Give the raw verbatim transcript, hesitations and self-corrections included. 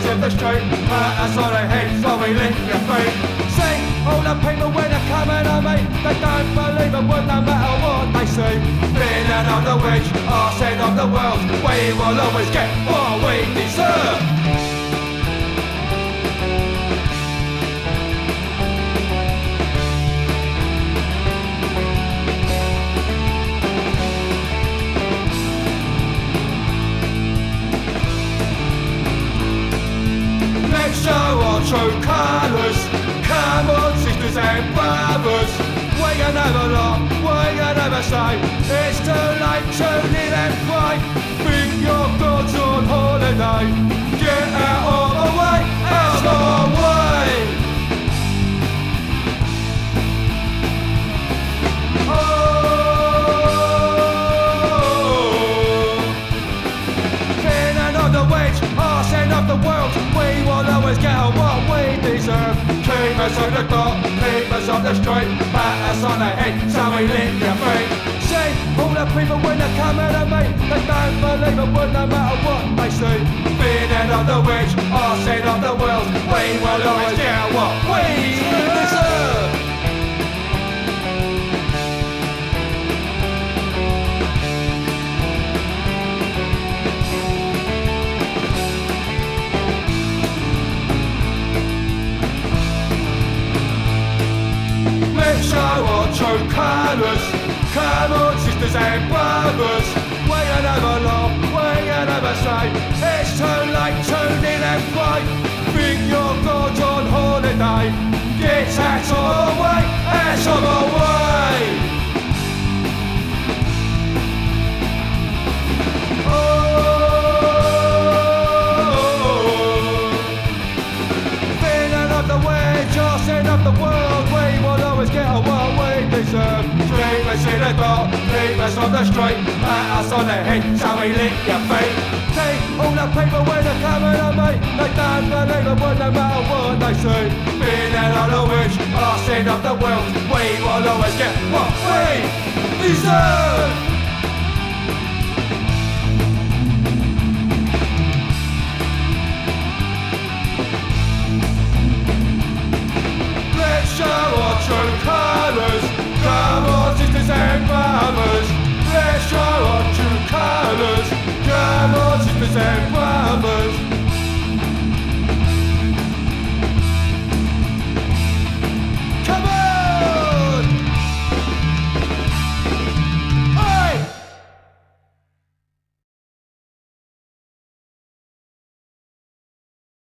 in the street, pat us on the head so we lick your feet. See, all the people when they're coming on me, they don't believe a word no matter what they see. Being out of the wedge, arse end of the world, we will always get what we deserve. Let's show our true colours. Come on, sisters and brothers. We can never lie, we can never say it's too late to live and pray. Bring your gods on holiday. Get out of the way, out of the way. Of the world, we will always get what we deserve. Keep us on the dot, keep us on the street, pat us on the head so we lick your feet. See, all the people when they're coming at me, they don't believe a word no matter what they see. Being out of the wedge, arse end of the world, we will always get what we deserve. Let's show our true colours. Come on, sisters and brothers. We can never laugh, we can never say it's too late to kneel and pray. Bring your gods on holiday. Get out of the way, out of the way. End of the world, we will always get what we deserve. Keep us in the dark, keep us on the street, pat us on the head so we lick your feet. See, all the people when they're coming on me, they don't believe a word no matter what they see. Being out of the wedge, arse end of the world, we will always get what we deserve. Show our true colours. Come on, sisters and brothers. Let's show our true colours. Come on, sisters and brothers.